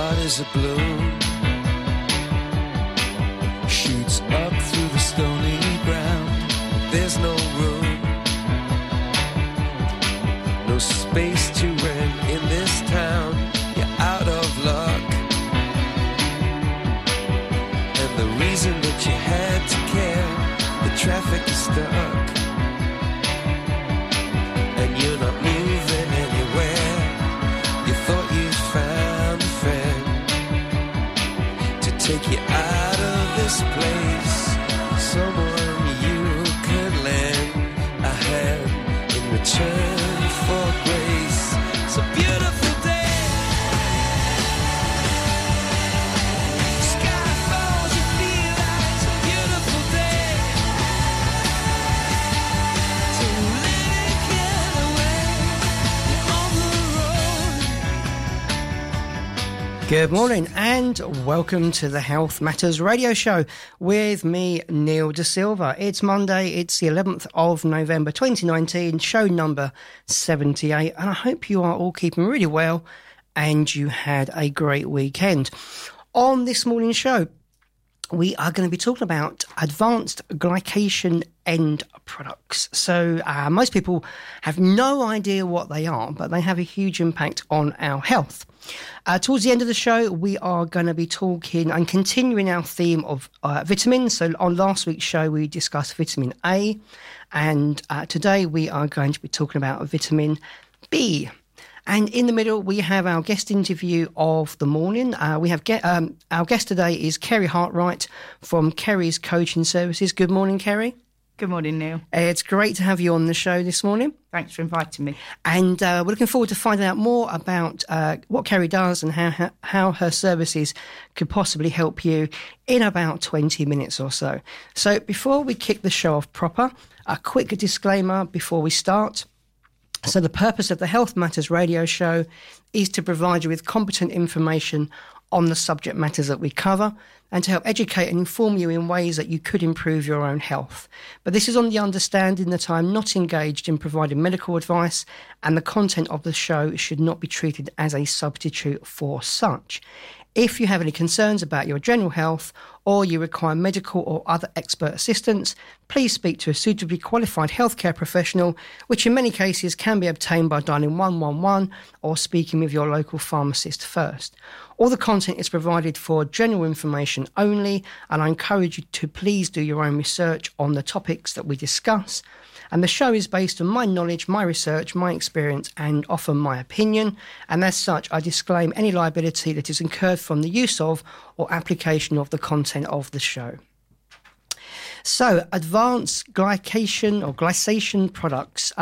heart is a balloon, shoots up through the stony ground. There's no room, no space to rent in this town. You're out of luck, and the reason that you had to care, the traffic is stuck, and you're not moving anywhere. You thought you found a friend to take you out of this place, someone you could lend a hand in return for grace. It's a beautiful day, sky falls, you feel like it's a beautiful day to let it get away. You're on the road. Good morning and welcome to the Health Matters radio show with me, Neil De Silva. It's Monday, it's the 11th of November 2019, show number 78, and I hope you are all keeping really well and you had a great weekend. On this morning's show, we are going to be talking about advanced glycation end products. So most people have no idea what they are, but they have a huge impact on our health. Towards the end of the show, we are going to be talking and continuing our theme of vitamins. So on last week's show, we discussed vitamin A, and today we are going to be talking about vitamin B. And in the middle, we have our guest interview of the morning. We have our guest today is Kerry Hartwright from Kerry's Coaching Services. Good morning, Kerry. Good morning, Neil. It's great to have you on the show this morning. Thanks for inviting me. And we're looking forward to finding out more about what Kerry does and how her services could possibly help you in about 20 minutes or so. So before we kick the show off proper, a quick disclaimer before we start. So the purpose of the Health Matters radio show is to provide you with competent information on the subject matters that we cover and to help educate and inform you in ways that you could improve your own health. But this is on the understanding that I'm not engaged in providing medical advice, and the content of the show should not be treated as a substitute for such. If you have any concerns about your general health or you require medical or other expert assistance, please speak to a suitably qualified healthcare professional, which in many cases can be obtained by dialing 111 or speaking with your local pharmacist first. All the content is provided for general information only, and I encourage you to please do your own research on the topics that we discuss. And the show is based on my knowledge, my research, my experience, and often my opinion. And as such, I disclaim any liability that is incurred from the use of or application of the content of the show. So, advanced glycation or glycation products,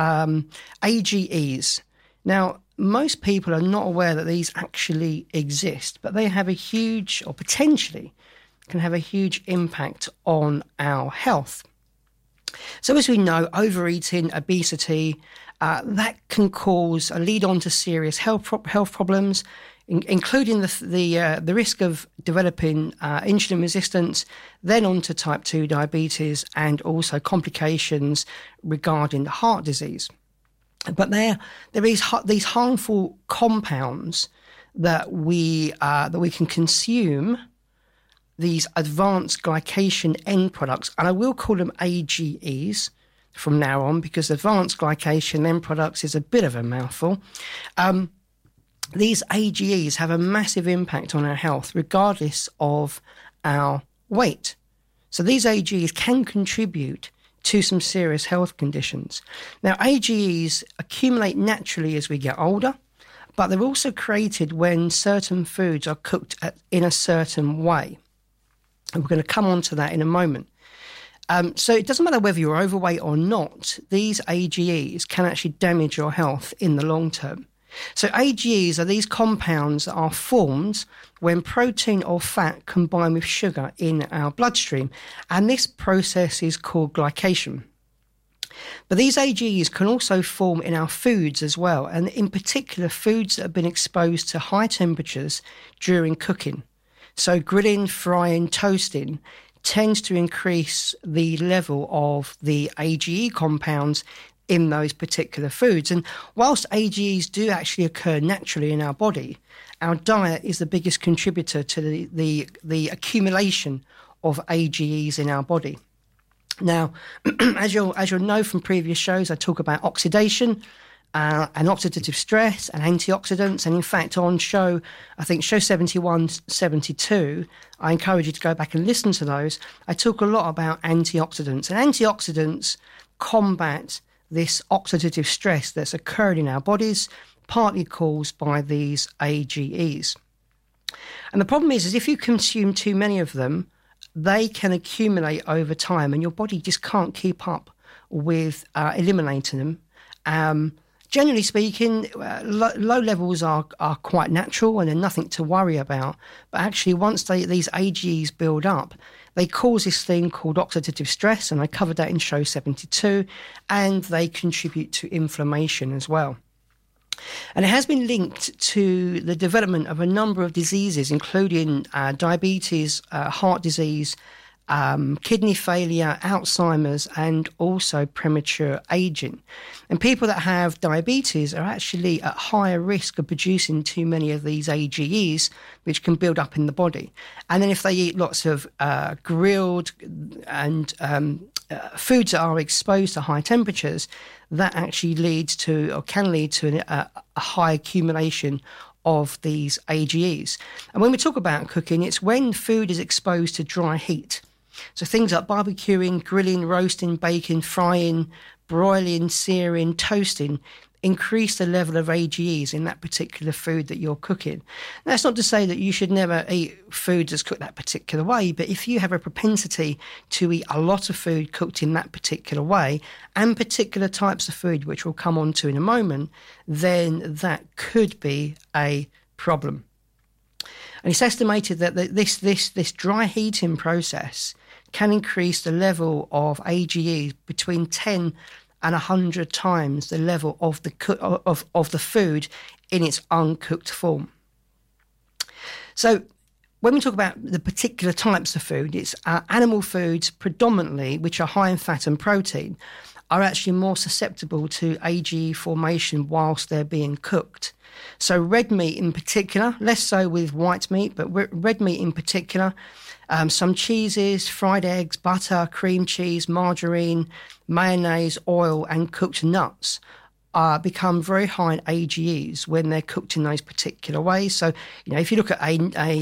AGEs. Now, most people are not aware that these actually exist, but they have a huge, or potentially can have a huge impact on our health. So as we know, overeating, obesity, that can cause a lead on to serious health problems, including the risk of developing insulin resistance, then on to type 2 diabetes, and also complications regarding heart disease. But there is these harmful compounds that we can consume, these advanced glycation end products, and I will call them AGEs from now on because advanced glycation end products is a bit of a mouthful. These AGEs have a massive impact on our health regardless of our weight. So these AGEs can contribute to some serious health conditions. Now, AGEs accumulate naturally as we get older, but they're also created when certain foods are cooked in a certain way. And we're going to come on to that in a moment. So it doesn't matter whether you're overweight or not, these AGEs can actually damage your health in the long term. So AGEs are these compounds that are formed when protein or fat combine with sugar in our bloodstream, and this process is called glycation. But these AGEs can also form in our foods as well, and in particular foods that have been exposed to high temperatures during cooking. So grilling, frying, toasting tends to increase the level of the AGE compounds in those particular foods. And whilst AGEs do actually occur naturally in our body, our diet is the biggest contributor to the accumulation of AGEs in our body. Now, as you'll know from previous shows, I talk about oxidation and oxidative stress and antioxidants. And in fact, on show 71, 72, I encourage you to go back and listen to those. I talk a lot about antioxidants. And antioxidants combat this oxidative stress that's occurred in our bodies, partly caused by these AGEs. And the problem is if you consume too many of them, they can accumulate over time and your body just can't keep up with eliminating them. Generally speaking, low levels are quite natural and they're nothing to worry about. But actually, once these AGEs build up, they cause this thing called oxidative stress, and I covered that in show 72, and they contribute to inflammation as well. And it has been linked to the development of a number of diseases, including diabetes, heart disease, kidney failure, Alzheimer's, and also premature aging. And people that have diabetes are actually at higher risk of producing too many of these AGEs, which can build up in the body. And then if they eat lots of grilled and foods that are exposed to high temperatures, that actually leads to, or can lead to, a high accumulation of these AGEs. And when we talk about cooking, it's when food is exposed to dry heat. So things like barbecuing, grilling, roasting, baking, frying, broiling, searing, toasting increase the level of AGEs in that particular food that you're cooking. That's not to say that you should never eat food that's cooked that particular way, but if you have a propensity to eat a lot of food cooked in that particular way and particular types of food, which we'll come on to in a moment, then that could be a problem. And it's estimated that this dry heating process can increase the level of AGEs between 10 and 100 times the level of the food in its uncooked form. So when we talk about the particular types of food, it's animal foods predominantly, which are high in fat and protein, are actually more susceptible to AGE formation whilst they're being cooked. So red meat in particular, less so with white meat, but red meat in particular, some cheeses, fried eggs, butter, cream cheese, margarine, mayonnaise, oil, and cooked nuts become very high in AGEs when they're cooked in those particular ways. So, if you look at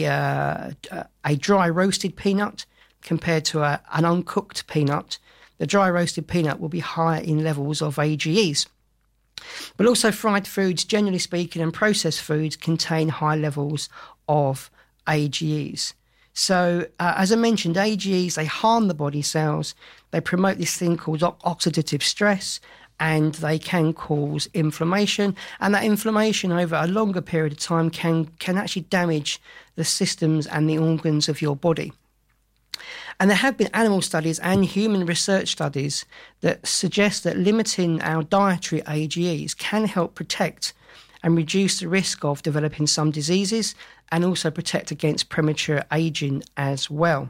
a dry roasted peanut compared to an uncooked peanut, the dry roasted peanut will be higher in levels of AGEs. But also fried foods, generally speaking, and processed foods contain high levels of AGEs. So, as I mentioned, AGEs, they harm the body cells. They promote this thing called oxidative stress, and they can cause inflammation. And that inflammation over a longer period of time can actually damage the systems and the organs of your body. And there have been animal studies and human research studies that suggest that limiting our dietary AGEs can help protect and reduce the risk of developing some diseases and also protect against premature aging as well.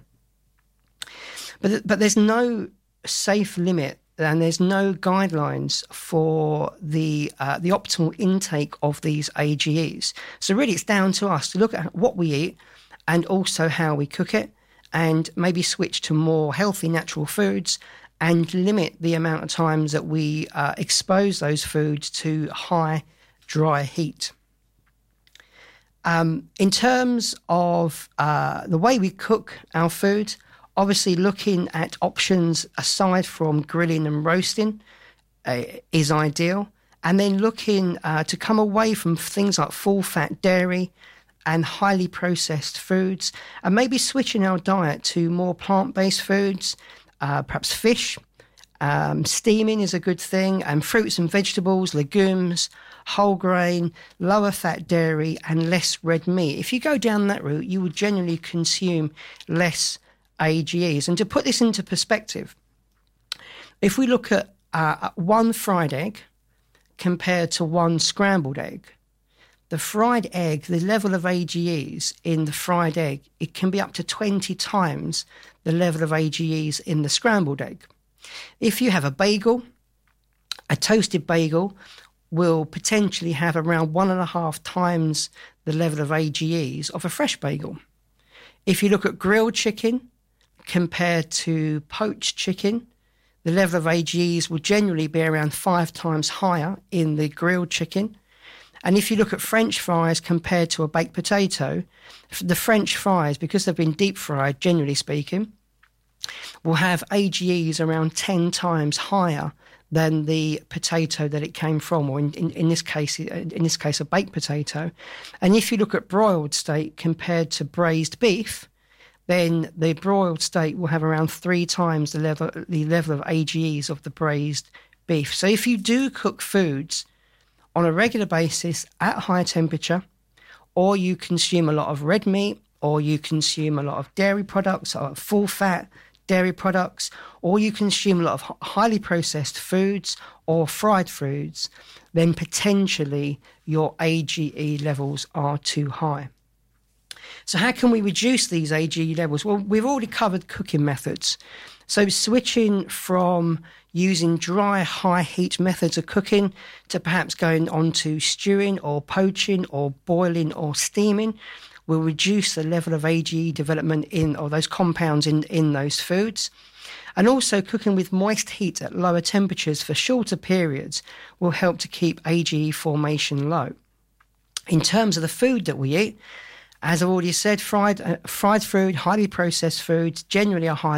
But there's no safe limit and there's no guidelines for the optimal intake of these AGEs. So really it's down to us to look at what we eat and also how we cook it, and maybe switch to more healthy natural foods and limit the amount of times that we expose those foods to high dry heat. In terms of the way we cook our food, obviously looking at options aside from grilling and roasting is ideal, and then looking to come away from things like full-fat dairy and highly processed foods, and maybe switching our diet to more plant-based foods, perhaps fish. Steaming is a good thing, and fruits and vegetables, legumes, whole grain, lower fat dairy, and less red meat. If you go down that route, you will generally consume less AGEs. And to put this into perspective, if we look at one fried egg compared to one scrambled egg, the fried egg, the level of AGEs in the fried egg, it can be up to 20 times the level of AGEs in the scrambled egg. If you have a bagel A toasted bagel will potentially have around 1.5 times the level of AGEs of a fresh bagel. If you look at grilled chicken compared to poached chicken, the level of AGEs will generally be around 5 times higher in the grilled chicken. And if you look at French fries compared to a baked potato, the French fries, because they've been deep fried, generally speaking, will have AGEs around 10 times higher than the potato that it came from, or in this case, a baked potato. And if you look at broiled steak compared to braised beef, then the broiled steak will have around 3 times the level of AGEs of the braised beef. So if you do cook foods on a regular basis at high temperature, or you consume a lot of red meat, or you consume a lot of dairy products, or full fat dairy products, or you consume a lot of highly processed foods or fried foods, then potentially your AGE levels are too high. So how can we reduce these AGE levels? Well, we've already covered cooking methods. So switching from using dry, high heat methods of cooking to perhaps going on to stewing or poaching or boiling or steaming will reduce the level of AGE development or those compounds in those foods. And also cooking with moist heat at lower temperatures for shorter periods will help to keep AGE formation low. In terms of the food that we eat, as I've already said, fried food, highly processed foods generally have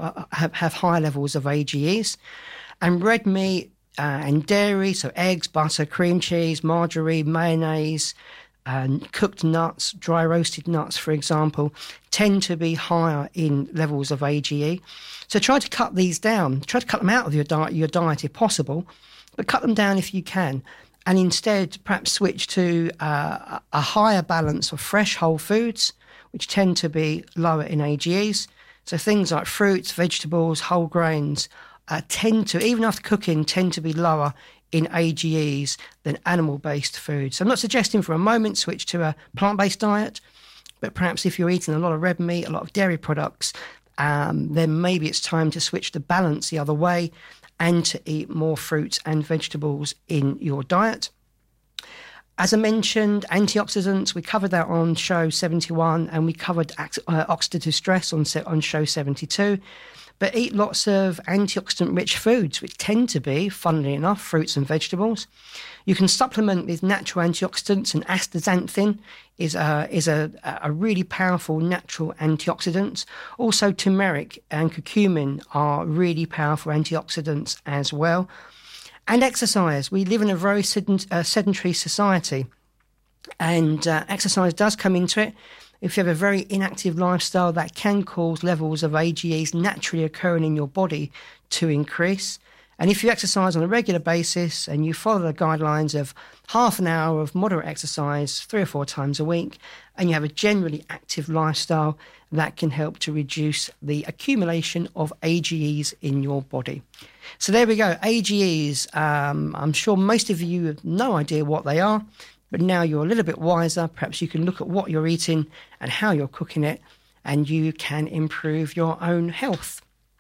high levels of AGEs. And red meat and dairy, so eggs, butter, cream cheese, margarine, mayonnaise, and cooked nuts, dry roasted nuts, for example, tend to be higher in levels of AGE. So try to cut these down. Try to cut them out of your diet if possible, but cut them down if you can. And instead, perhaps switch to a higher balance of fresh whole foods, which tend to be lower in AGEs. So things like fruits, vegetables, whole grains tend to, even after cooking, tend to be lower in AGEs than animal-based foods. So I'm not suggesting for a moment switch to a plant-based diet, but perhaps if you're eating a lot of red meat, a lot of dairy products, then maybe it's time to switch the balance the other way and to eat more fruits and vegetables in your diet. As I mentioned, antioxidants, we covered that on show 71, and we covered oxidative stress on show 72. But eat lots of antioxidant-rich foods, which tend to be, funnily enough, fruits and vegetables. You can supplement with natural antioxidants, and astaxanthin is a really powerful natural antioxidant. Also, turmeric and curcumin are really powerful antioxidants as well. And exercise. We live in a very sedentary society, and exercise does come into it. If you have a very inactive lifestyle, that can cause levels of AGEs naturally occurring in your body to increase. And if you exercise on a regular basis and you follow the guidelines of half an hour of moderate exercise 3 or 4 times a week, and you have a generally active lifestyle, that can help to reduce the accumulation of AGEs in your body. So there we go, AGEs. I'm sure most of you have no idea what they are, but now you're a little bit wiser. Perhaps you can look at what you're eating and how you're cooking it, and you can improve your own health.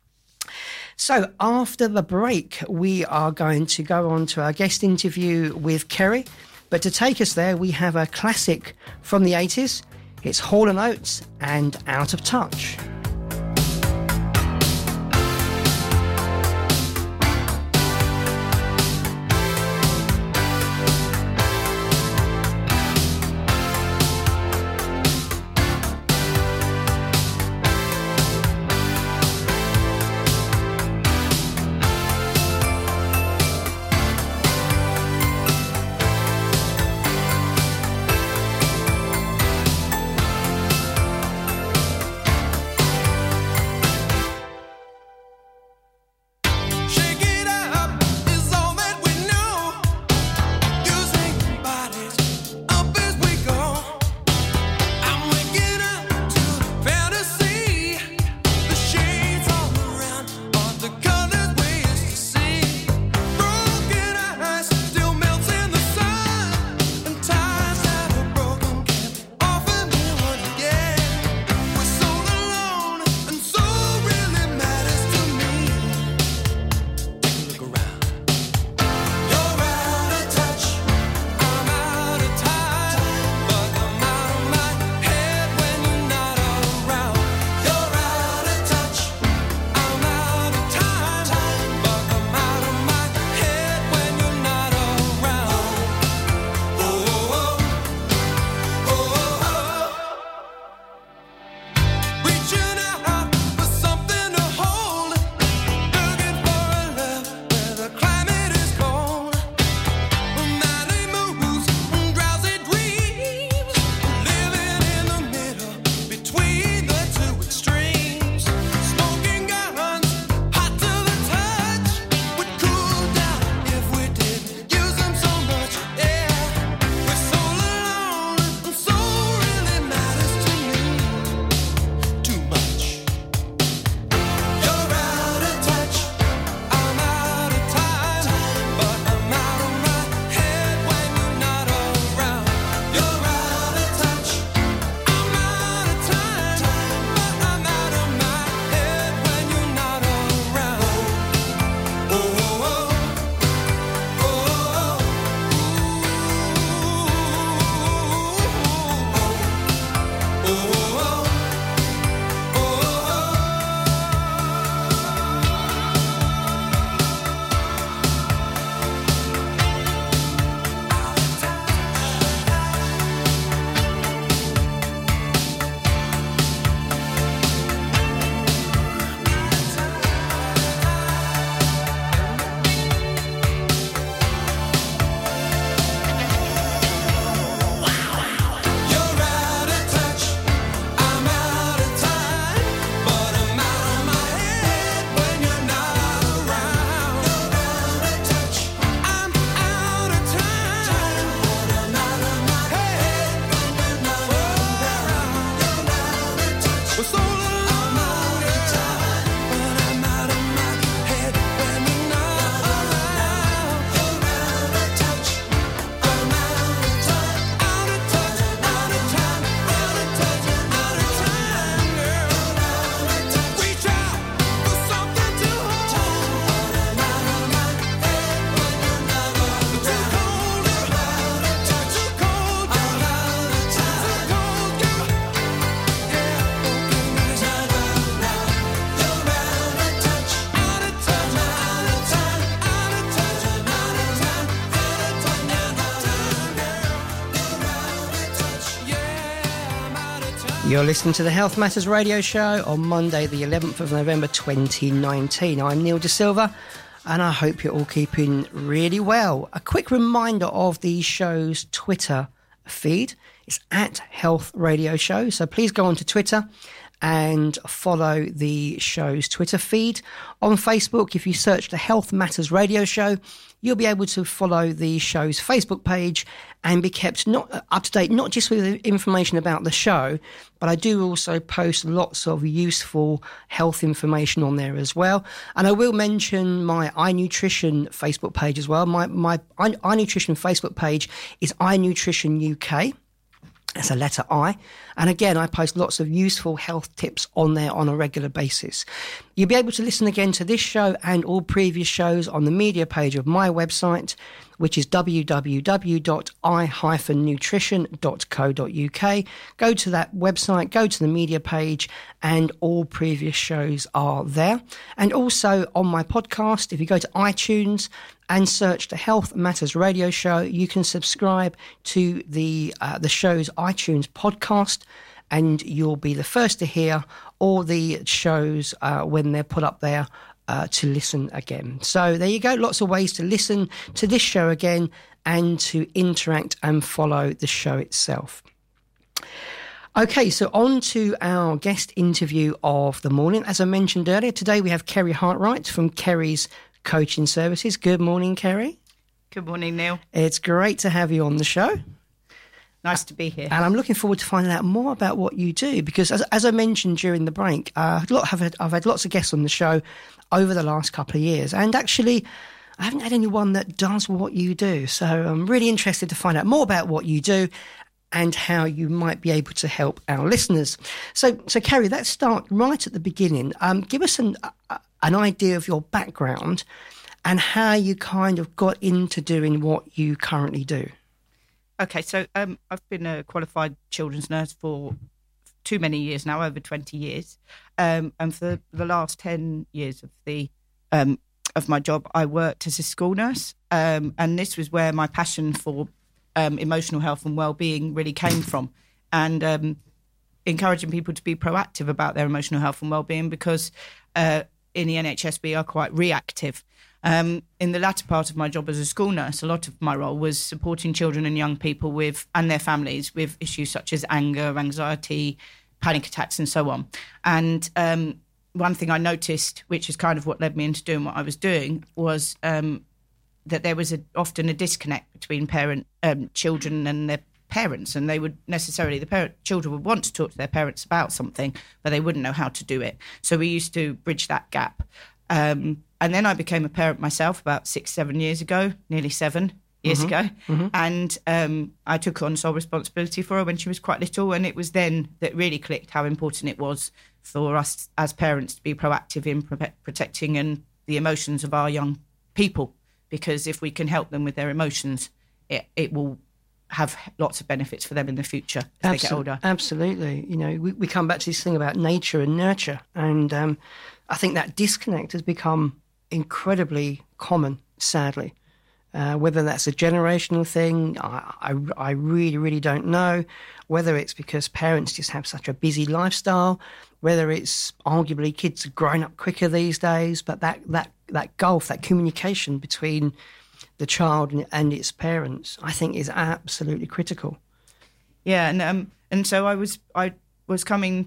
So after the break, we are going to go on to our guest interview with Kerry. But to take us there, we have a classic from the 80s. It's Hall & Oates and Out of Touch. You're listening to the Health Matters Radio Show on Monday, the 11th of November 2019. I'm Neil De Silva, and I hope you're all keeping really well. A quick reminder of the show's Twitter feed. It's at Health Radio Show, so please go onto Twitter and follow the show's Twitter feed. On Facebook, if you search the Health Matters Radio Show, you'll be able to follow the show's Facebook page and be kept up to date, not just with information about the show, but I do also post lots of useful health information on there as well. And I will mention my iNutrition Facebook page as well. My iNutrition Facebook page is iNutrition UK. That's a letter I. And again, I post lots of useful health tips on there on a regular basis. You'll be able to listen again to this show and all previous shows on the media page of my website, which is www.i-nutrition.co.uk. Go to that website, go to the media page, and all previous shows are there. And also on my podcast, if you go to iTunes and search the Health Matters Radio Show, you can subscribe to the show's iTunes podcast, and you'll be the first to hear all the shows when they're put up there to listen again. So there you go, lots of ways to listen to this show again and to interact and follow the show itself. Okay, so on to our guest interview of the morning. As I mentioned earlier, today we have Kerry Hartwright from Kerry's Coaching Services. Good morning, Kerry. Good morning, Neil. It's great to have you on the show. Nice to be here. And I'm looking forward to finding out more about what you do, because as I mentioned during the break, I've had lots of guests on the show over the last couple of years, and actually I haven't had anyone that does what you do. So I'm really interested to find out more about what you do and how you might be able to help our listeners. So Kerry, let's start right at the beginning. Give us an idea of your background and how you kind of got into doing what you currently do. Okay, so I've been a qualified children's nurse for too many years now, over 20 years. And for the last 10 years of my job, I worked as a school nurse. And this was where my passion for emotional health and well-being really came from. And encouraging people to be proactive about their emotional health and well-being, because in the NHS we are quite reactive. In the latter part of my job as a school nurse, a lot of my role was supporting children and young people and their families with issues such as anger, anxiety, panic attacks, and so on. And one thing I noticed, which is kind of what led me into doing what I was doing, was that there was often a disconnect between children and their parents, and they would necessarily, children would want to talk to their parents about something, but they wouldn't know how to do it. So we used to bridge that gap. And then I became a parent myself about 6-7 years ago, nearly 7 years ago. Mm-hmm. And I took on sole responsibility for her when she was quite little. And it was then that really clicked how important it was for us as parents to be proactive in protecting the emotions of our young people. Because if we can help them with their emotions, it will have lots of benefits for them in the future as they get older. Absolutely. You know, we come back to this thing about nature and nurture. And I think that disconnect has become incredibly common, sadly. Whether that's a generational thing, I really, really don't know. Whether it's because parents just have such a busy lifestyle, whether it's arguably kids are growing up quicker these days, but that gulf, that communication between the child and its parents, I think is absolutely critical. Yeah, and so I was working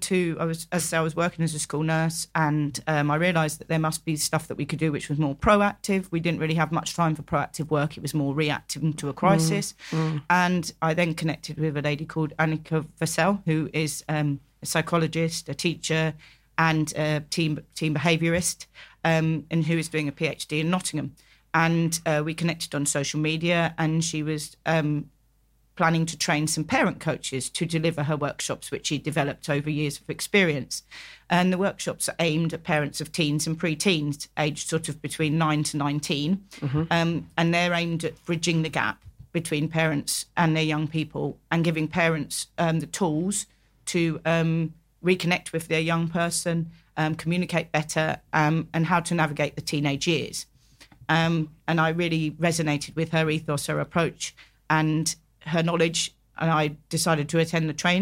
as a school nurse, and I realised that there must be stuff that we could do which was more proactive. We didn't really have much time for proactive work. It was more reactive to a crisis. And I then connected with a lady called Annika Vassell, who is a psychologist, a teacher, and a team behaviourist, and who is doing a PhD in Nottingham. And we connected on social media, and she was planning to train some parent coaches to deliver her workshops, which she developed over years of experience. And the workshops are aimed at parents of teens and pre-teens, aged sort of between 9 to 19. And they're aimed at bridging the gap between parents and their young people, and giving parents the tools to reconnect with their young person, communicate better, and how to navigate the teenage years. And I really resonated with her ethos, her approach, and her knowledge, and I decided to attend the training.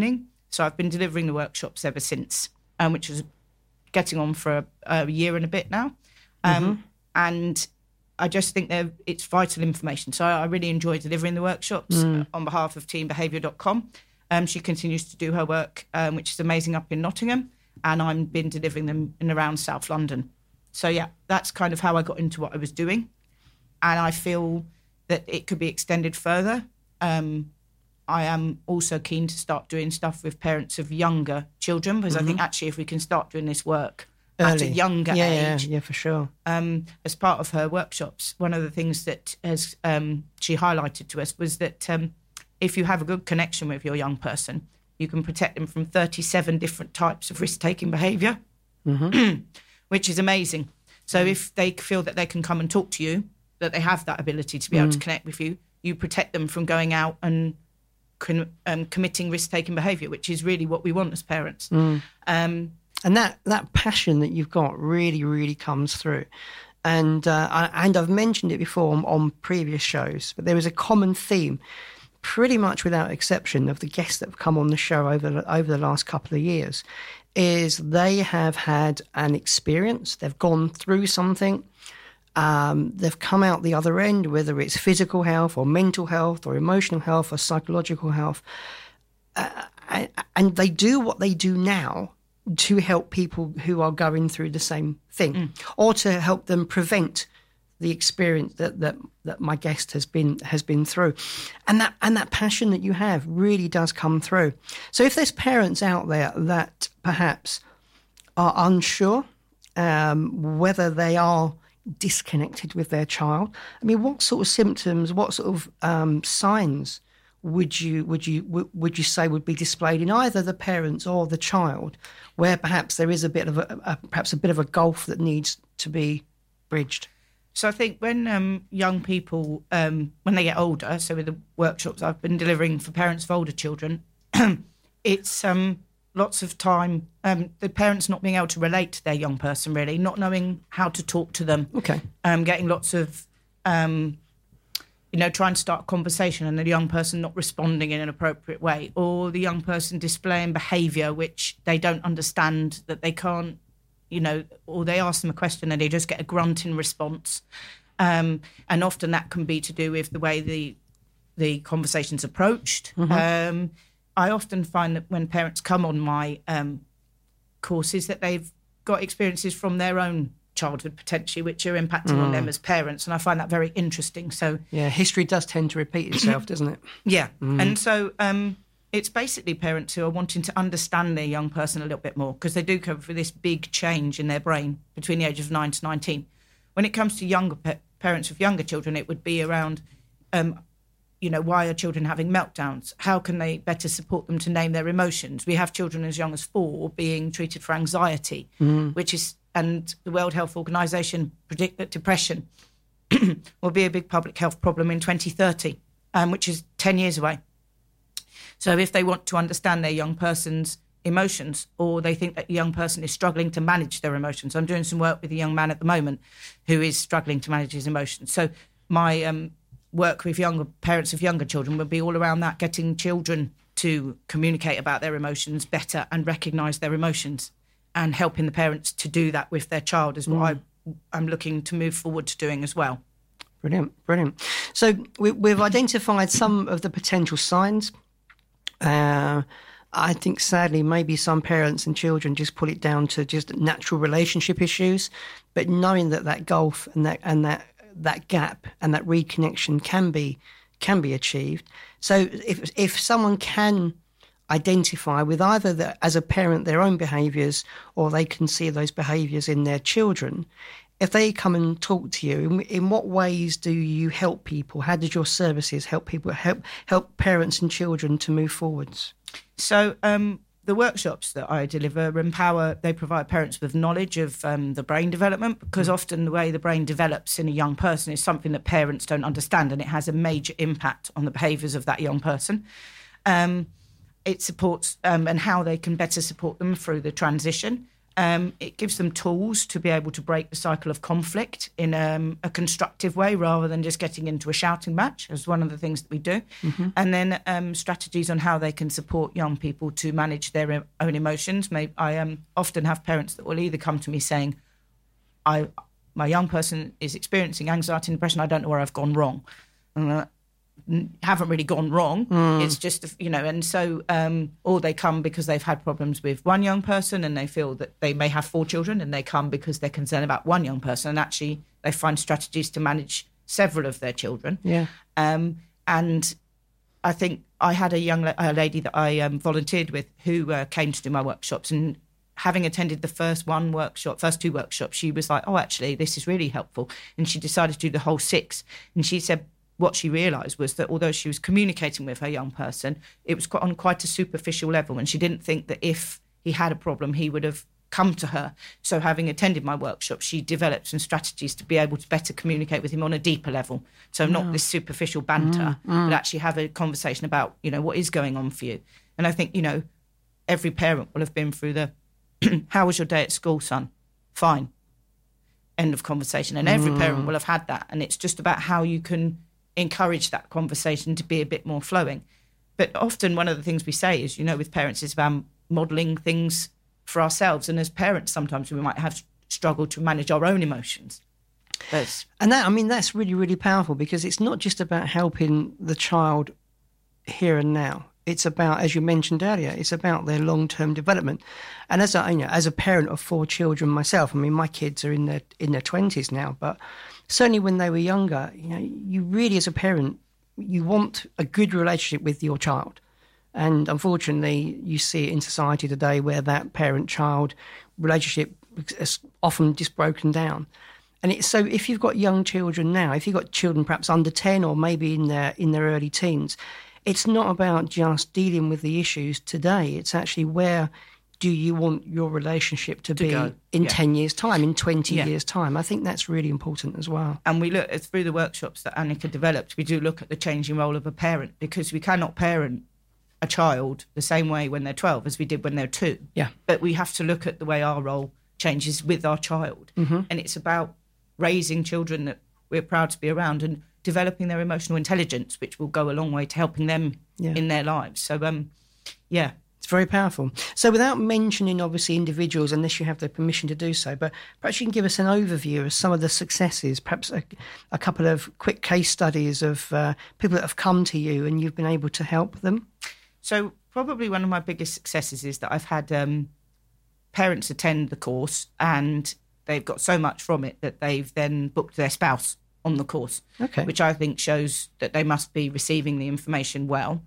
So I've been delivering the workshops ever since, which is getting on for a year and a bit now. And I just think it's vital information. So I really enjoy delivering the workshops on behalf of teambehaviour.com. She continues to do her work, which is amazing, up in Nottingham, and I've been delivering them in around South London. So, yeah, that's kind of how I got into what I was doing. And I feel that it could be extended further. I am also keen to start doing stuff with parents of younger children, because I think actually if we can start doing this work at a younger age. Yeah, for sure. As part of her workshops, one of the things that she highlighted to us was that if you have a good connection with your young person, you can protect them from 37 different types of risk-taking behaviour, which is amazing. So if they feel that they can come and talk to you, that they have that ability to be able to connect with you, you protect them from going out and committing risk-taking behaviour, which is really what we want as parents. And that passion that you've got really, really comes through. And I've mentioned it before on previous shows, but there is a common theme, pretty much without exception, of the guests that have come on the show over the last couple of years, is they have had an experience, they've gone through something, they've come out the other end, whether it's physical health or mental health or emotional health or psychological health, and they do what they do now to help people who are going through the same thing, or to help them prevent the experience that my guest has been through, and that passion that you have really does come through. So if there's parents out there that perhaps are unsure whether they are disconnected with their child, I mean, what sort of symptoms, what sort of signs would you say would be displayed in either the parents or the child, where perhaps there is a bit of a gulf that needs to be bridged? So I think when young people, when they get older, so with the workshops I've been delivering for parents of older children, it's lots of time, the parents not being able to relate to their young person, really, not knowing how to talk to them. Okay. Getting lots of, trying to start a conversation and the young person not responding in an appropriate way, or the young person displaying behaviour which they don't understand, that they can't, or they ask them a question and they just get a grunting response. And often that can be to do with the way the conversation's approached. I often find that when parents come on my courses that they've got experiences from their own childhood potentially which are impacting on them as parents, and I find that very interesting. So yeah, history does tend to repeat itself, doesn't it? Yeah. And so it's basically parents who are wanting to understand their young person a little bit more, because they do go through this big change in their brain between the age of 9 to 19. When it comes to younger parents with younger children, it would be around, why are children having meltdowns? How can they better support them to name their emotions? We have children as young as 4 being treated for anxiety, and the World Health Organization predict that depression will be a big public health problem in 2030, which is 10 years away. So if they want to understand their young person's emotions, or they think that the young person is struggling to manage their emotions, I'm doing some work with a young man at the moment who is struggling to manage his emotions. So my work with younger parents of younger children would be all around that, getting children to communicate about their emotions better and recognise their emotions, and helping the parents to do that with their child is what I'm looking to move forward to doing as well. Brilliant. So we've identified some of the potential signs. I think sadly maybe some parents and children just put it down to just natural relationship issues, but knowing that gulf and that gap and that reconnection can be achieved. So if someone can identify with either as a parent their own behaviours, or they can see those behaviours in their children, if they come and talk to you, in what ways do you help people? How does your services help people, help parents and children to move forwards? So the workshops that I deliver they provide parents with knowledge of the brain development, because often the way the brain develops in a young person is something that parents don't understand, and it has a major impact on the behaviours of that young person. It supports and how they can better support them through the transition. It gives them tools to be able to break the cycle of conflict in a constructive way rather than just getting into a shouting match, as one of the things that we do. And then strategies on how they can support young people to manage their own emotions. I often have parents that will either come to me saying, my young person is experiencing anxiety and depression, I don't know where I've gone wrong. Haven't really gone wrong. It's just, and so, or they come because they've had problems with one young person and they feel that they may have 4 children, and they come because they're concerned about one young person, and actually they find strategies to manage several of their children. Yeah. And I think I had a lady that I volunteered with who came to do my workshops, and having attended the first 2 workshops, she was like, oh, actually, this is really helpful. And she decided to do the whole 6. And she said, what she realised was that although she was communicating with her young person, it was on quite a superficial level, and she didn't think that if he had a problem, he would have come to her. So having attended my workshop, she developed some strategies to be able to better communicate with him on a deeper level. So not this superficial banter, but actually have a conversation about, what is going on for you. And I think, every parent will have been through the, how was your day at school, son? Fine. End of conversation. And every parent will have had that. And it's just about how you can encourage that conversation to be a bit more flowing. But often one of the things we say is, with parents is about modelling things for ourselves. And as parents, sometimes we might have struggled to manage our own emotions. And that's really, really powerful, because it's not just about helping the child here and now. It's about, as you mentioned earlier, it's about their long-term development. And as a parent of 4 children myself, my kids are in their 20s now, but certainly when they were younger, you really, as a parent, you want a good relationship with your child. And unfortunately, you see it in society today where that parent-child relationship is often just broken down. And so if you've got young children now, if you've got children perhaps under 10 or maybe in their early teens, it's not about just dealing with the issues today. It's actually, where do you want your relationship to be in 10 years' time, in 20 years' time? I think that's really important as well. And we look through the workshops that Annika developed, we do look at the changing role of a parent, because we cannot parent a child the same way when they're 12 as we did when they're 2. Yeah. But we have to look at the way our role changes with our child. And it's about raising children that we're proud to be around and developing their emotional intelligence, which will go a long way to helping them in their lives. So, It's very powerful. So without mentioning, obviously, individuals, unless you have the permission to do so, but perhaps you can give us an overview of some of the successes, perhaps a couple of quick case studies of people that have come to you and you've been able to help them. So probably one of my biggest successes is that I've had parents attend the course and they've got so much from it that they've then booked their spouse on the course, which I think shows that they must be receiving the information well.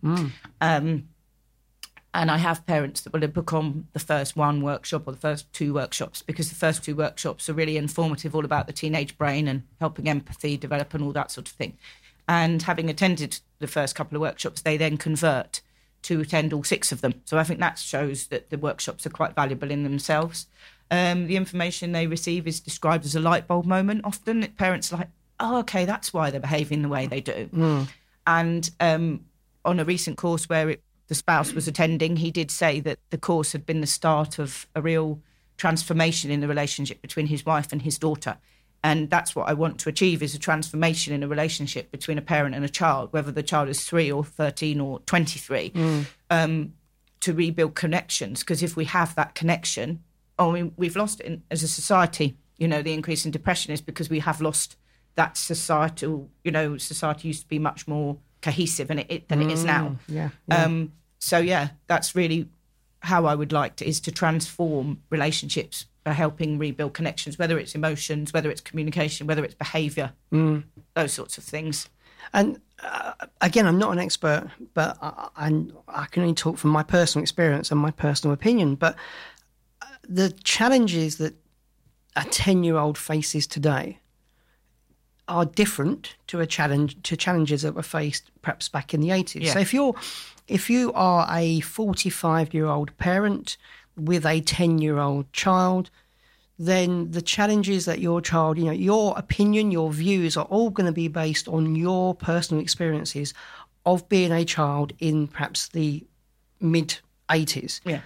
And I have parents that will book on the first 1 workshop or the first 2 workshops, because the first 2 workshops are really informative, all about the teenage brain and helping empathy develop and all that sort of thing. And having attended the first couple of workshops, they then convert to attend all 6 of them. So I think that shows that the workshops are quite valuable in themselves. The information they receive is described as a light bulb moment. Often parents are like, oh, okay, that's why they're behaving the way they do. And on a recent course where the spouse was attending, he did say that the course had been the start of a real transformation in the relationship between his wife and his daughter. And that's what I want to achieve, is a transformation in a relationship between a parent and a child, whether the child is 3 or 13 or 23, to rebuild connections. Because if we have that connection, we've lost it as a society. The increase in depression is because we have lost that societal, society used to be much more cohesive than it is now. That's really how I would like to, is to transform relationships by helping rebuild connections, whether it's emotions, whether it's communication, whether it's behaviour, those sorts of things. And again, I'm not an expert, but I can only talk from my personal experience and my personal opinion. But the challenges that a 10-year-old faces today are different to challenges that were faced perhaps back in the 80s. Yeah. So if you are a 45-year-old parent with a 10-year-old child, then the challenges that your child, your opinion, your views are all going to be based on your personal experiences of being a child in perhaps the mid-80s. Yeah.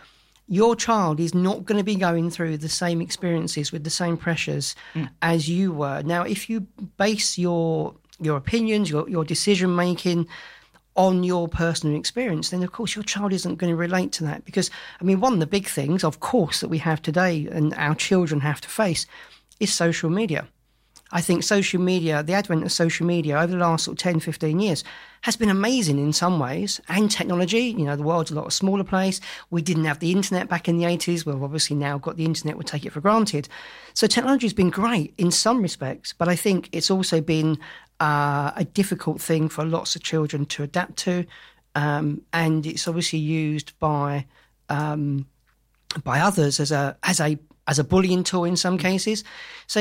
your child is not going to be going through the same experiences with the same pressures as you were. Now, if you base your opinions, your decision making on your personal experience, then of course your child isn't going to relate to that. Because, I mean, one of the big things, of course, that we have today and our children have to face is social media. I think social media, the advent of social media over the last sort of 10, 15 years has been amazing in some ways. And technology, the world's a lot smaller place. We didn't have the internet back in the 80s. We've obviously now got the internet, we take it for granted. So technology has been great in some respects, but I think it's also been a difficult thing for lots of children to adapt to. And it's obviously used by others as a bullying tool in some cases. So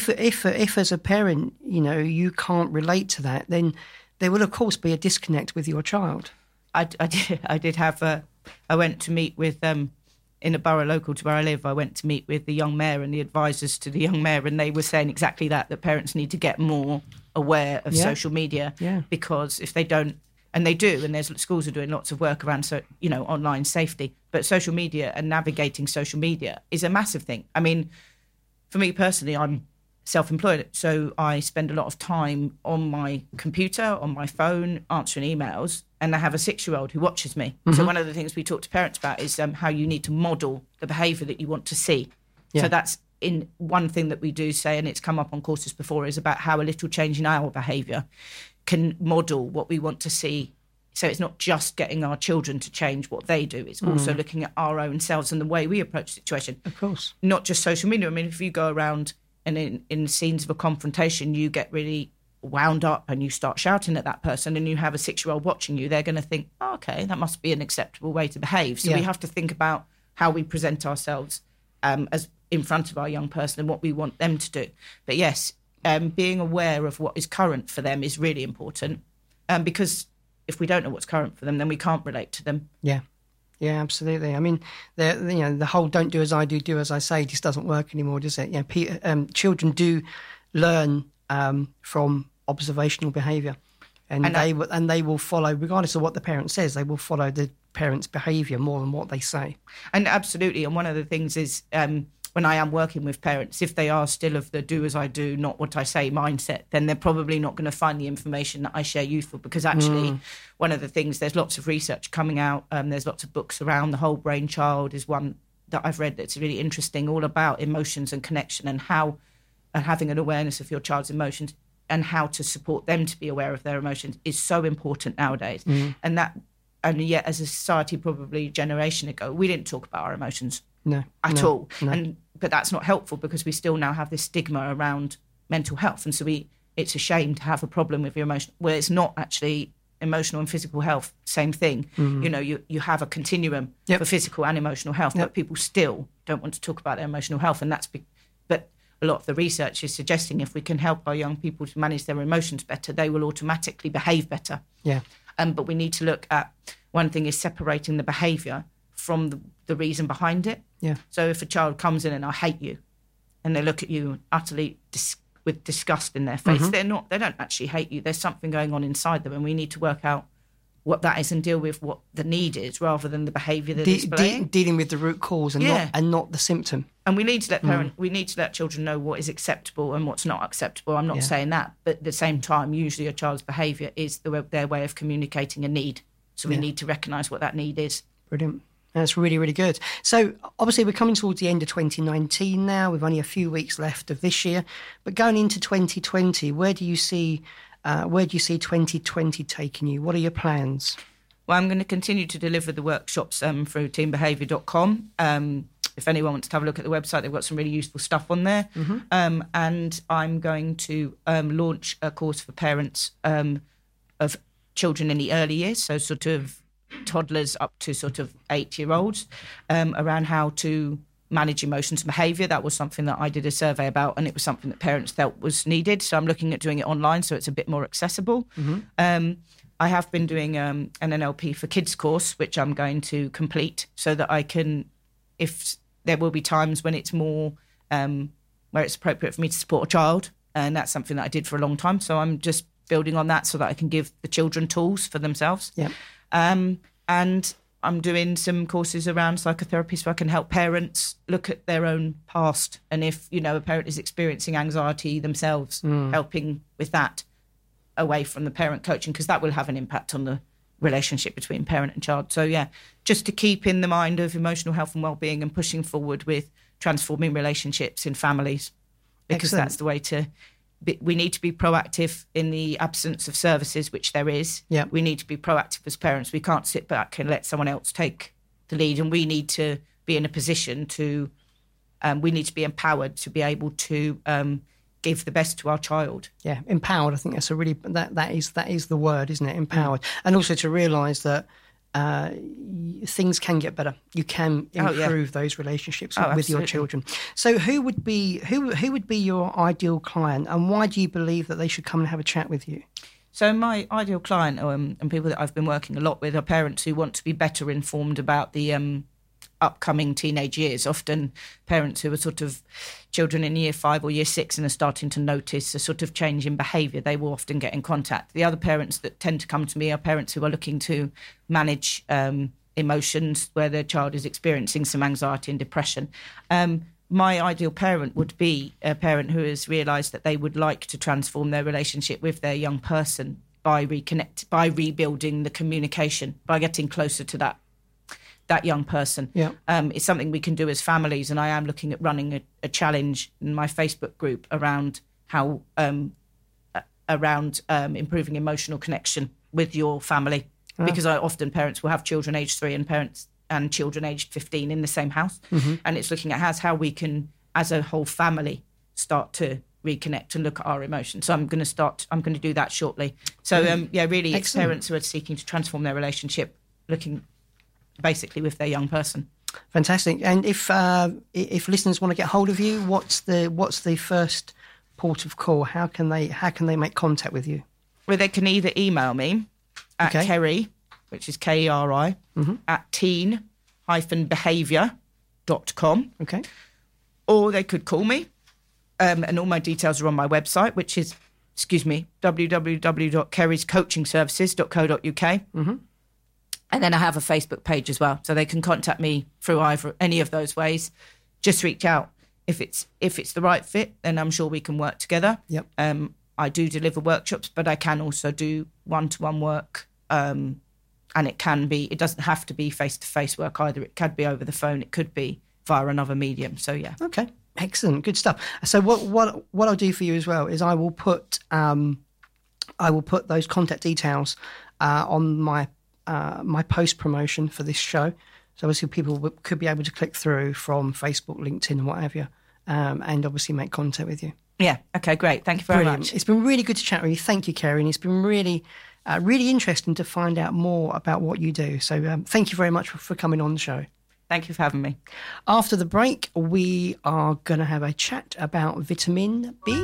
if as a parent, you can't relate to that, then there will, of course, be a disconnect with your child. I did have I went to meet with, in a borough local to where I live, I went to meet with the young mayor and the advisors to the young mayor, and they were saying exactly that parents need to get more aware of social media, because if they don't, and they do, and there's schools are doing lots of work around, online safety. But social media and navigating social media is a massive thing. I mean, for me personally, I'm self-employed, so I spend a lot of time on my computer, on my phone, answering emails, and I have a 6-year-old who watches me. Mm-hmm. So one of the things we talk to parents about is how you need to model the behaviour that you want to see. Yeah. So that's in one thing that we do say, and it's come up on courses before, is about how a little change in our behaviour can model what we want to see. So it's not just getting our children to change what they do. It's also looking at our own selves and the way we approach the situation. Of course. Not just social media. I mean, if you go around and in scenes of a confrontation, you get really wound up and you start shouting at that person and you have a 6-year-old watching you, they're going to think, oh, okay, that must be an acceptable way to behave. So we have to think about how we present ourselves as in front of our young person and what we want them to do. But yes, being aware of what is current for them is really important, because if we don't know what's current for them, then we can't relate to them. Yeah, absolutely. I mean, the whole "don't do as I do, do as I say" just doesn't work anymore, does it? Children do learn from observational behaviour, and they will follow, regardless of what the parent says. They will follow the parent's behaviour more than what they say. And absolutely. And one of the things is, when I am working with parents, if they are still of the do as I do, not what I say mindset, then they're probably not going to find the information that I share useful, because actually one of the things, there's lots of research coming out, there's lots of books around. The Whole Brain Child is one that I've read that's really interesting, all about emotions and connection, and how having an awareness of your child's emotions and how to support them to be aware of their emotions is so important nowadays. And yet as a society, probably a generation ago, we didn't talk about our emotions. At all. But that's not helpful, because we still now have this stigma around mental health, and so it's a shame to have a problem with your emotion where it's not actually emotional and physical health, same thing. You have a continuum for physical and emotional health, but people still don't want to talk about their emotional health, and but a lot of the research is suggesting if we can help our young people to manage their emotions better, they will automatically behave better. But we need to look at, one thing is separating the behaviour from the reason behind it. So if a child comes in and I hate you, and they look at you utterly with disgust in their face, they don't actually hate you. There's something going on inside them, and we need to work out what that is and deal with what the need is, rather than the behaviour they're displaying. Dealing with the root cause and not the symptom. And we need to let children know what is acceptable and what's not acceptable. I'm not saying that, but at the same time, usually a child's behaviour is their way of communicating a need. So we need to recognise what that need is. Brilliant. That's really, really good. So obviously we're coming towards the end of 2019 now. We've only a few weeks left of this year. But going into 2020, where do you see 2020 taking you? What are your plans? Well, I'm going to continue to deliver the workshops through teambehaviour.com. If anyone wants to have a look at the website, they've got some really useful stuff on there. And I'm going to launch a course for parents of children in the early years, so sort of toddlers up to sort of 8-year-olds, around how to manage emotions and behaviour. That was something that I did a survey about, and it was something that parents felt was needed. So I'm looking at doing it online, so it's a bit more accessible. I have been doing an NLP for kids course, which I'm going to complete, so that I can, if there will be times when it's more, where it's appropriate for me to support a child, and that's something that I did for a long time. So I'm just building on that so that I can give the children tools for themselves. And I'm doing some courses around psychotherapy so I can help parents look at their own past. And if, a parent is experiencing anxiety themselves, helping with that away from the parent coaching, because that will have an impact on the relationship between parent and child. So, yeah, just to keep in the mind of emotional health and well-being and pushing forward with transforming relationships in families, because Excellent. That's the way to... We need to be proactive in the absence of services, which there is. Yeah. We need to be proactive as parents. We can't sit back and let someone else take the lead. And we need to be in a position to, we need to be empowered to be able to give the best to our child. Yeah, empowered. I think that's a really that is the word, isn't it? Empowered, and also to realise that things can get better. You can improve those relationships with your children. So, who would be your ideal client, and why do you believe that they should come and have a chat with you? So, my ideal client and people that I've been working a lot with are parents who want to be better informed about the upcoming teenage years. Often parents who are sort of children in year 5 or year 6 and are starting to notice a sort of change in behaviour, they will often get in contact. The other parents that tend to come to me are parents who are looking to manage emotions where their child is experiencing some anxiety and depression. My ideal parent would be a parent who has realised that they would like to transform their relationship with their young person by rebuilding the communication, by getting closer to that young person. Yeah. It's something we can do as families, and I am looking at running a challenge in my Facebook group around how improving emotional connection with your family, because often parents will have children aged 3 and children aged 15 in the same house, and it's looking at how we can, as a whole family, start to reconnect and look at our emotions. So I'm going to do that shortly. So really, it's parents who are seeking to transform their relationship, looking basically with their young person. Fantastic. And if listeners want to get hold of you, what's the first port of call? How can they make contact with you? Well, they can either email me at Kerry, which is KERI, at teen-behaviour.com. Okay. Or they could call me, and all my details are on my website, which is, www.kerryscoachingservices.co.uk. And then I have a Facebook page as well, so they can contact me through any of those ways. Just reach out. If it's the right fit, then I'm sure we can work together. Yep. I do deliver workshops, but I can also do one-to-one work, and it doesn't have to be face-to-face work either. It could be over the phone. It could be via another medium. So yeah. Okay. Excellent. Good stuff. So what I'll do for you as well is I will put those contact details on my post promotion for this show. So obviously people could be able to click through from Facebook, LinkedIn and what have you, and obviously make contact with you. Yeah. Okay, great. Thank you very much. It's been really good to chat with you. Thank you, Kerry. And it's been really, really interesting to find out more about what you do. So thank you very much for coming on the show. Thank you for having me. After the break, we are going to have a chat about vitamin B.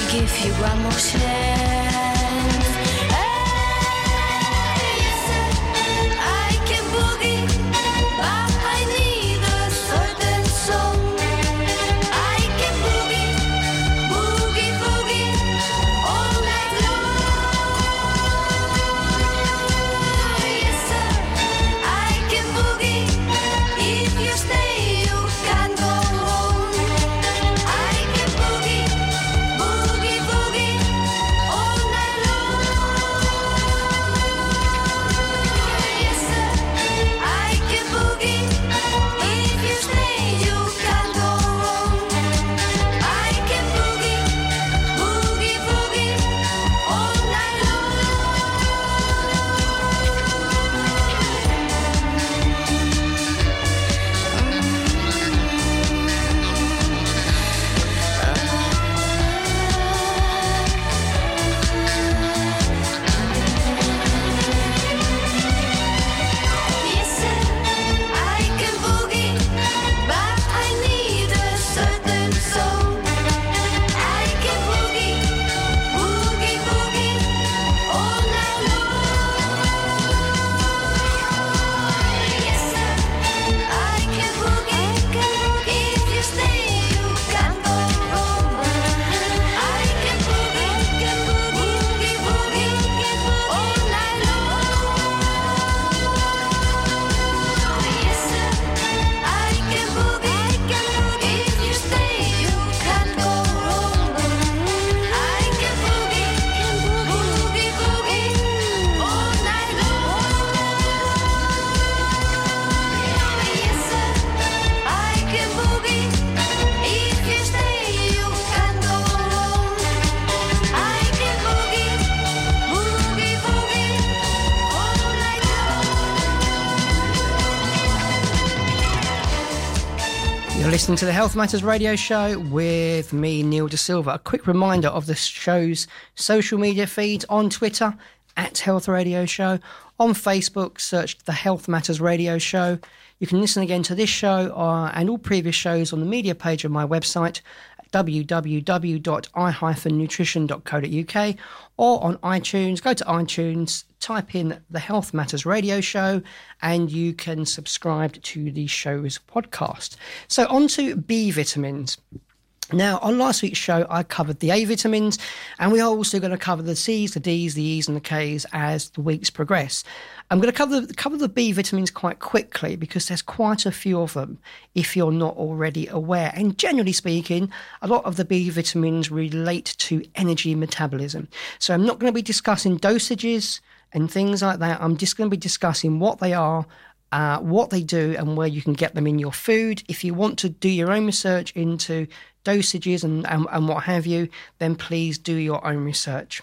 give you one more chance. Yes, I can boogie, but I need a certain song. I can boogie, boogie, boogie all night long. Yes, I can boogie. If you stay, you can go wrong. I can boogie, boogie, boogie all night long. Yes, I can boogie. If you stay, you can go wrong. I can boogie, boogie, boogie all night Yes, I can boogie, but I need a certain song. I can boogie, boogie, boogie all night long. Yes, I can boogie. If you stay, you can go wrong. I can boogie, boogie, boogie all night long. Yes, I can boogie. If you stay, you can go wrong. I can boogie, boogie, boogie all night long. Yes, I can boogie. If you stay, you can go wrong. I can boogie, boogie, boogie all night long. You're listening to the Health Matters radio show with me, Neil De Silva. A quick reminder of the show's social media feeds on Twitter, @Health Radio Show. On Facebook, search the Health Matters radio show. You can listen again to this show and all previous shows on the media page of my website, www.i-nutrition.co.uk, or on iTunes. Go to iTunes, type in the Health Matters radio show, and you can subscribe to the show's podcast. So on to B vitamins. Now, on last week's show, I covered the A vitamins, and we are also going to cover the C's, the D's, the E's, and the K's as the weeks progress. I'm going to cover the B vitamins quite quickly because there's quite a few of them if you're not already aware. And generally speaking, a lot of the B vitamins relate to energy metabolism. So I'm not going to be discussing dosages and things like that. I'm just going to be discussing what they are, what they do, and where you can get them in your food. If you want to do your own research into dosages and what have you, then please do your own research.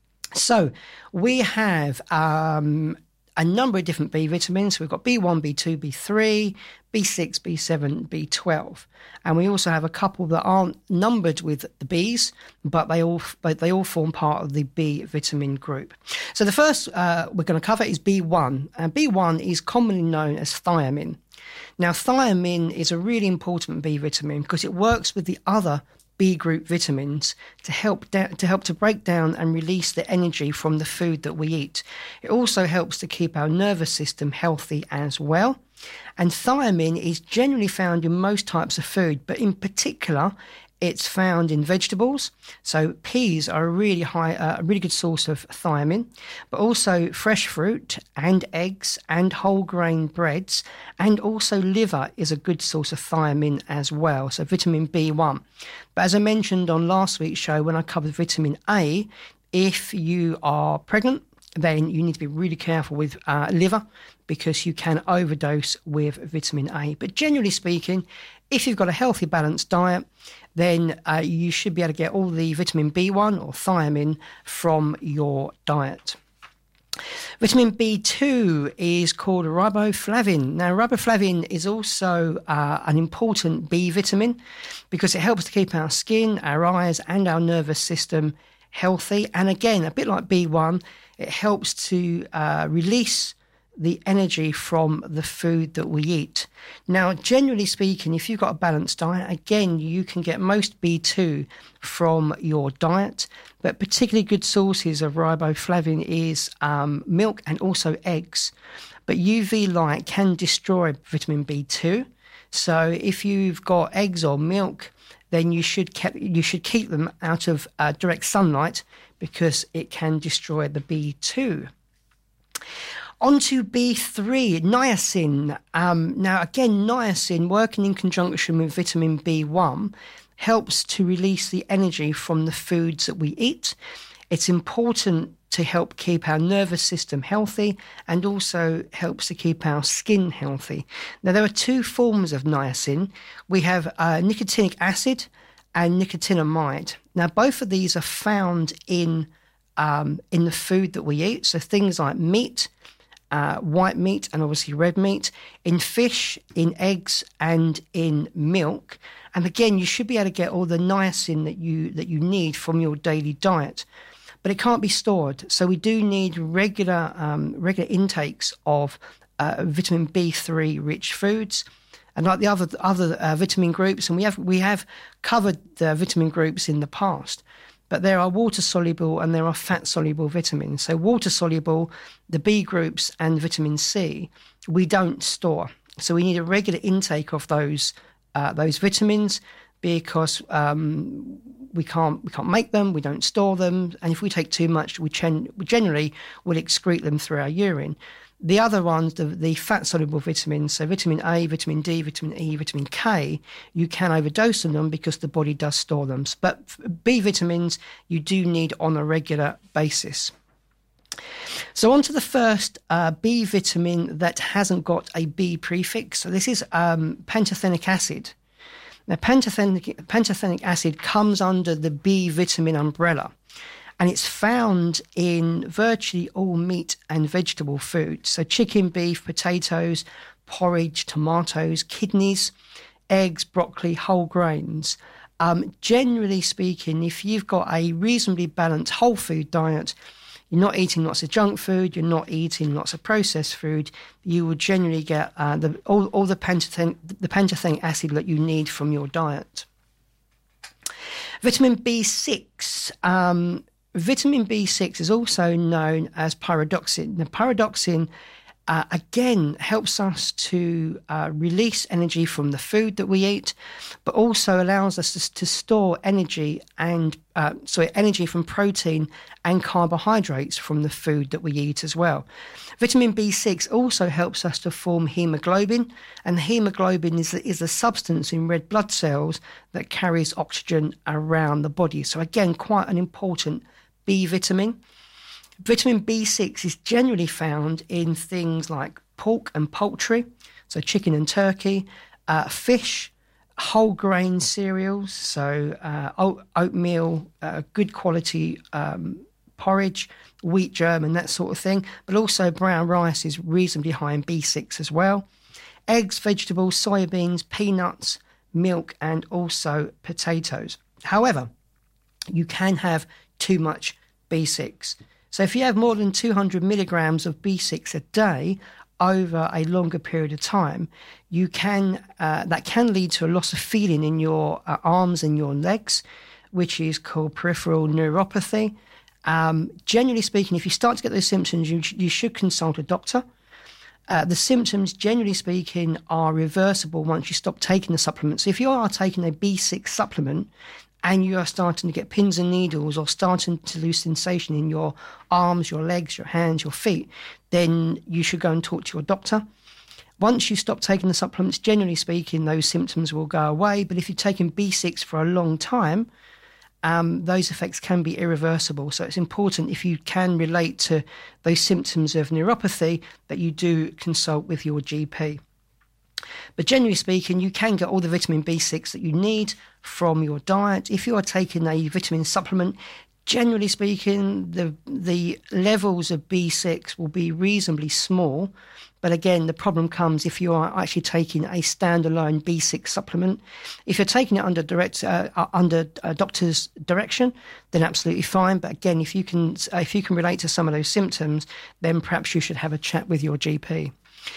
So we have a number of different B vitamins. We've got B1, B2, B3, B6, B7, B12. And we also have a couple that aren't numbered with the Bs, but they all form part of the B vitamin group. So the first we're going to cover is B1. And B1 is commonly known as thiamine. Now, thiamine is a really important B vitamin because it works with the other B group vitamins to help to break down and release the energy from the food that we eat. It also helps to keep our nervous system healthy as well. And thiamine is generally found in most types of food, but in particular, it's found in vegetables. So peas are a really good source of thiamine, but also fresh fruit and eggs and whole grain breads, and also liver is a good source of thiamine as well. So vitamin B1. But as I mentioned on last week's show when I covered vitamin A, if you are pregnant, then you need to be really careful with liver because you can overdose with vitamin A. But generally speaking, if you've got a healthy, balanced diet, then you should be able to get all the vitamin B1 or thiamine from your diet. Vitamin B2 is called riboflavin. Now, riboflavin is also an important B vitamin because it helps to keep our skin, our eyes, and our nervous system healthy. And again, a bit like B1, it helps to release the energy from the food that we eat. Now, generally speaking, if you've got a balanced diet, again, you can get most B2 from your diet, but particularly good sources of riboflavin is milk and also eggs. But UV light can destroy vitamin B2. So if you've got eggs or milk, then you should keep them out of direct sunlight because it can destroy the B2. On to B3, niacin. Now, again, niacin, working in conjunction with vitamin B1, helps to release the energy from the foods that we eat. It's important to help keep our nervous system healthy and also helps to keep our skin healthy. Now, there are two forms of niacin. We have nicotinic acid and nicotinamide. Now, both of these are found in the food that we eat, so things like meat, white meat and obviously red meat, in fish, in eggs and in milk. And again, you should be able to get all the niacin that you need from your daily diet. But it can't be stored, so we do need regular intakes of vitamin B3 rich foods, and like the other vitamin groups. And we have covered the vitamin groups in the past, but there are water soluble and there are fat soluble vitamins. So water soluble, the B groups and vitamin C, we don't store. So we need a regular intake of those vitamins because we can't make them, we don't store them, and if we take too much, we generally will excrete them through our urine. The other ones, the fat-soluble vitamins, so vitamin A, vitamin D, vitamin E, vitamin K, you can overdose on them because the body does store them. But B vitamins, you do need on a regular basis. So on to the first B vitamin that hasn't got a B prefix. So this is pantothenic acid. Now, pantothenic acid comes under the B vitamin umbrella, and it's found in virtually all meat and vegetable foods. So chicken, beef, potatoes, porridge, tomatoes, kidneys, eggs, broccoli, whole grains. Generally speaking, if you've got a reasonably balanced whole food diet, you're not eating lots of junk food, you're not eating lots of processed food, you will generally get all the pantothenic acid that you need from your diet. Vitamin B6. Vitamin B6 is also known as pyridoxine. Now, pyridoxine, again, helps us to release energy from the food that we eat, but also allows us to store energy energy from protein and carbohydrates from the food that we eat as well. Vitamin B6 also helps us to form hemoglobin, and hemoglobin is a substance in red blood cells that carries oxygen around the body. So again, quite an important B vitamin. Vitamin B6 is generally found in things like pork and poultry, so chicken and turkey, fish, whole grain cereals, so oatmeal, good quality porridge, wheat germ and that sort of thing, but also brown rice is reasonably high in B6 as well. Eggs, vegetables, soybeans, peanuts, milk and also potatoes. However, you can have too much B6. So if you have more than 200 milligrams of B6 a day over a longer period of time, that can lead to a loss of feeling in your arms and your legs, which is called peripheral neuropathy. Generally speaking, if you start to get those symptoms, you should consult a doctor. The symptoms, generally speaking, are reversible once you stop taking the supplement. So if you are taking a B6 supplement, and you are starting to get pins and needles or starting to lose sensation in your arms, your legs, your hands, your feet, then you should go and talk to your doctor. Once you stop taking the supplements, generally speaking, those symptoms will go away. But if you've taken B6 for a long time, those effects can be irreversible. So it's important, if you can relate to those symptoms of neuropathy, that you do consult with your GP. But generally speaking, you can get all the vitamin B6 that you need from your diet. If you are taking a vitamin supplement, Generally speaking, the levels of B6 will be reasonably small. But again, the problem comes if you are actually taking a standalone B6 supplement. If you're taking it under a doctor's direction, then absolutely fine. But again, if you can relate to some of those symptoms, then perhaps you should have a chat with your GP.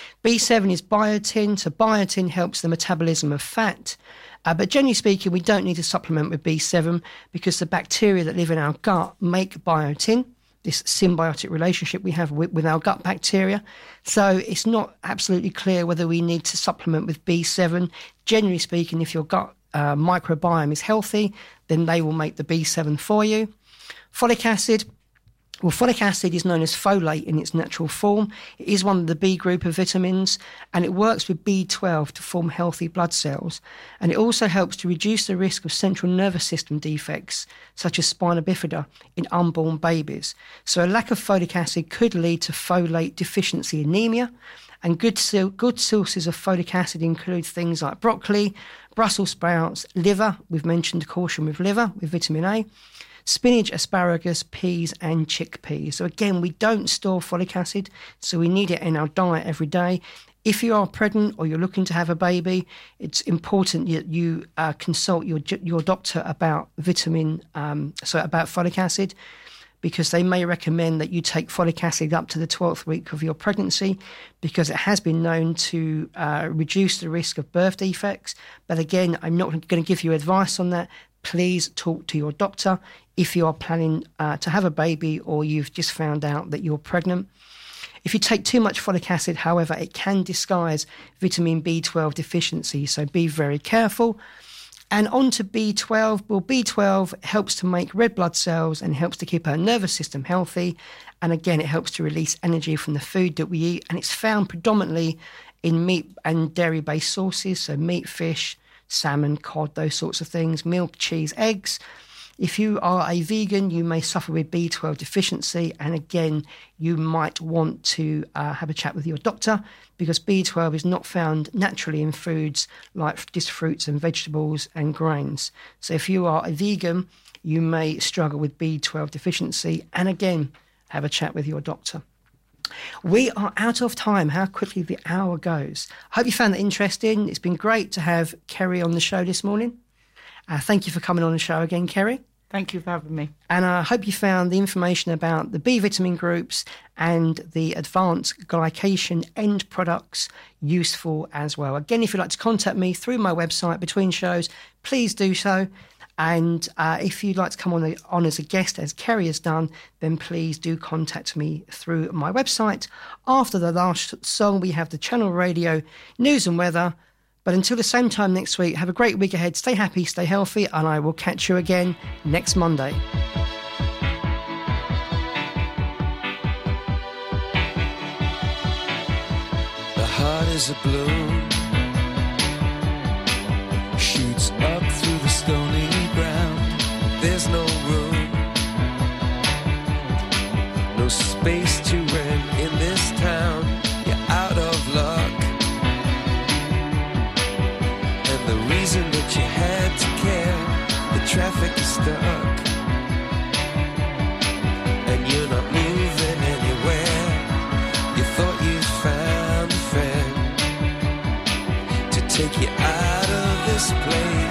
B7 is biotin. So biotin helps the metabolism of fat. But generally speaking, we don't need to supplement with B7 because the bacteria that live in our gut make biotin, this symbiotic relationship we have with our gut bacteria. So it's not absolutely clear whether we need to supplement with B7. Generally speaking, if your gut microbiome is healthy, then they will make the B7 for you. Folic acid. Well, folic acid is known as folate in its natural form. It is one of the B group of vitamins, and it works with B12 to form healthy blood cells. And it also helps to reduce the risk of central nervous system defects, such as spina bifida, in unborn babies. So a lack of folic acid could lead to folate deficiency anemia. And good sources of folic acid include things like broccoli, Brussels sprouts, liver. We've mentioned caution with liver, with vitamin A. Spinach, asparagus, peas and chickpeas. So again, we don't store folic acid, so we need it in our diet every day. If you are pregnant or you're looking to have a baby, it's important that you consult your doctor about about folic acid, because they may recommend that you take folic acid up to the 12th week of your pregnancy, because it has been known to reduce the risk of birth defects. But again, I'm not going to give you advice on that. Please talk to your doctor if you are planning to have a baby or you've just found out that you're pregnant. If you take too much folic acid, however, it can disguise vitamin B12 deficiency, so be very careful. And on to B12. Well, B12 helps to make red blood cells and helps to keep our nervous system healthy. And again, it helps to release energy from the food that we eat. And it's found predominantly in meat and dairy-based sources, so meat, fish, salmon, cod, those sorts of things, milk, cheese, eggs. If you are a vegan, you may suffer with B12 deficiency, and again, you might want to have a chat with your doctor, because B12 is not found naturally in foods like just fruits and vegetables and grains. So if you are a vegan, you may struggle with B12 deficiency, and again, have a chat with your doctor. We are out of time. How quickly the hour goes. I hope you found that interesting. It's been great to have Kerry on the show this morning. Thank you for coming on the show again, Kerry. Thank you for having me. And I hope you found the information about the B vitamin groups and the advanced glycation end products useful as well. Again, if you'd like to contact me through my website between shows, please do so. And if you'd like to come on as a guest, as Kerry has done, then please do contact me through my website. After the last song, we have the Channel Radio News and Weather. But until the same time next week, have a great week ahead. Stay happy, stay healthy, and I will catch you again next Monday. The heart is a balloon, shoots up through the stony ground. There's no room, no space to rent in this town. You're out of luck. The reason that you had to care, the traffic is stuck, and you're not moving anywhere. You thought you found a friend to take you out of this place.